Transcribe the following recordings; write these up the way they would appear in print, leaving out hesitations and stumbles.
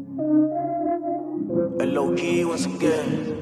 El low key once again.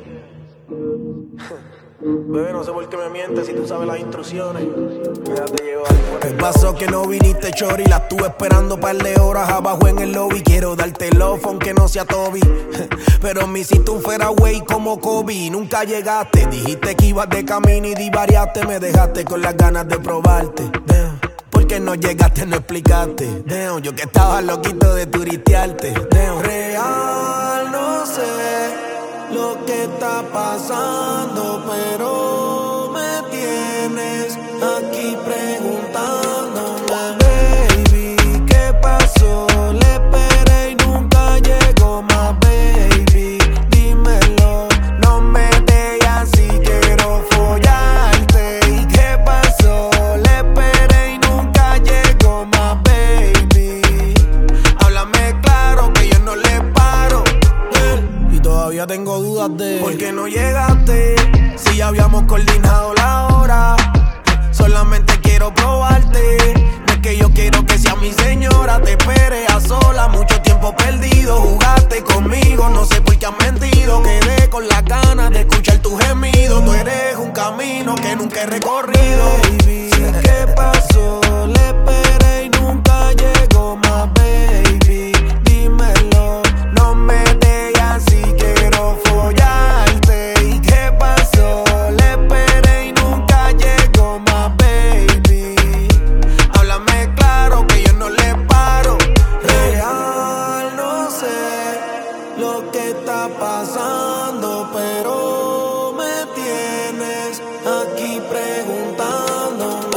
Bebé, no sé por qué me mientes si tú sabes las instrucciones. Déjate llevar. ¿Qué pasó que no viniste, chori? La estuve esperando par de horas abajo en el lobby. Quiero darte el off aunque no sea Toby. Pero me hiciste un fairway como Kobe. Nunca llegaste, dijiste que ibas de camino y divariaste. Me dejaste con las ganas de probarte. Damn. ¿Por qué no llegaste, no explicaste? Damn. Yo que estaba loquito de turistearte. Damn. Real, no sé lo que está pasando, pero me tienes aquí preguntándome, baby, ¿qué pasó? Le esperé y nunca llegó más, baby, dímelo, no me dejes así, quiero follarte. ¿Y qué pasó? Le esperé y nunca llegó más, baby, háblame claro que yo no le paro. Y todavía tengo dudas de ¿por qué no llegaste? Si ya habíamos coordinado la hora. Solamente quiero probarte. No es que yo quiero que sea mi señora. Te esperé a sola, mucho tiempo perdido. Jugaste conmigo, no sé por qué has mentido. Quedé con las ganas de escuchar tu gemido. Tú eres un camino que nunca he recorrido, baby. ¿Qué pasó? Le esperé y nunca llegó más, baby, dímelo, no me dejes así, quiero follarte. ¿Y qué pasó? Le esperé y nunca llegó más, baby, háblame claro que yo no le paro. Real, no sé lo que está pasando, pero me tienes aquí preguntándome.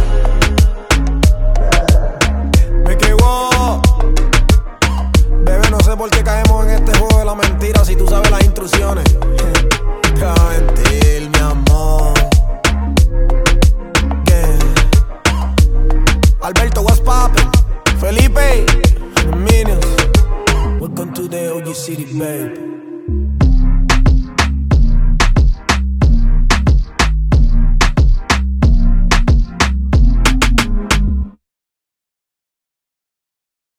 Me quedó. Bebé, no sé por qué caemos en este juego de la mentira si tú sabes las instrucciones. Te va a mentir, mi amor. Yeah. Alberto, what's poppin'? Felipe, Minions. Welcome to the OG City, babe.